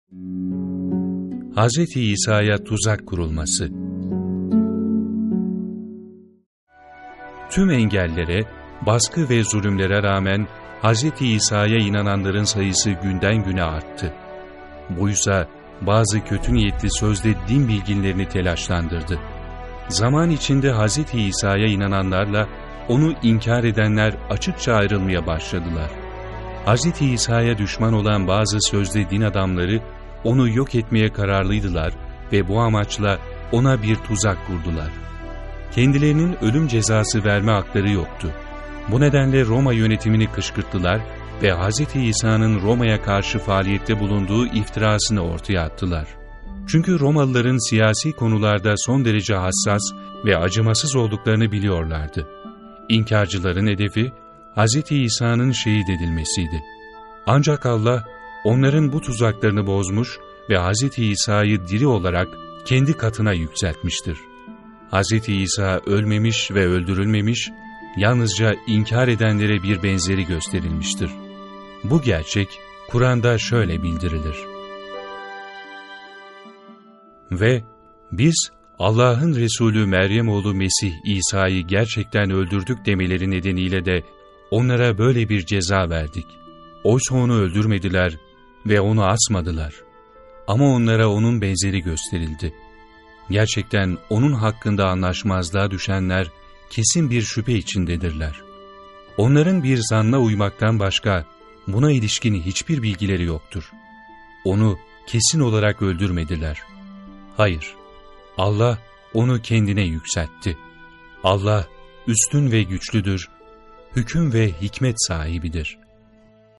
Hz. İsa'ya tuzak kurulması. Tüm engellere, baskı ve zulümlere rağmen Hz. İsa'ya inananların sayısı günden güne arttı. Buysa bazı kötü niyetli sözde din bilginlerini telaşlandırdı. Zaman içinde Hz. İsa'ya inananlarla onu inkar edenler açıkça ayrılmaya başladılar. Hz. İsa'ya düşman olan bazı sözde din adamları onu yok etmeye kararlıydılar ve bu amaçla ona bir tuzak kurdular. Kendilerinin ölüm cezası verme hakları yoktu. Bu nedenle Roma yönetimini kışkırttılar ve Hz. İsa'nın Roma'ya karşı faaliyette bulunduğu iftirasını ortaya attılar. Çünkü Romalıların siyasi konularda son derece hassas ve acımasız olduklarını biliyorlardı. İnkarcıların hedefi Hz. İsa'nın şehit edilmesiydi. Ancak Allah onların bu tuzaklarını bozmuş ve Hz. İsa'yı diri olarak kendi katına yükseltmiştir. Hz. İsa ölmemiş ve öldürülmemiş, yalnızca inkar edenlere bir benzeri gösterilmiştir. Bu gerçek Kur'an'da şöyle bildirilir. Ve biz Allah'ın Resulü Meryem oğlu Mesih İsa'yı gerçekten öldürdük demeleri nedeniyle de onlara böyle bir ceza verdik. Oysa onu öldürmediler ve onu asmadılar. Ama onlara onun benzeri gösterildi. Gerçekten onun hakkında anlaşmazlığa düşenler kesin bir şüphe içindedirler. Onların bir zanna uymaktan başka buna ilişkin hiçbir bilgileri yoktur. Onu kesin olarak öldürmediler. Hayır, Allah onu kendine yükseltti. Allah üstün ve güçlüdür, hüküm ve hikmet sahibidir.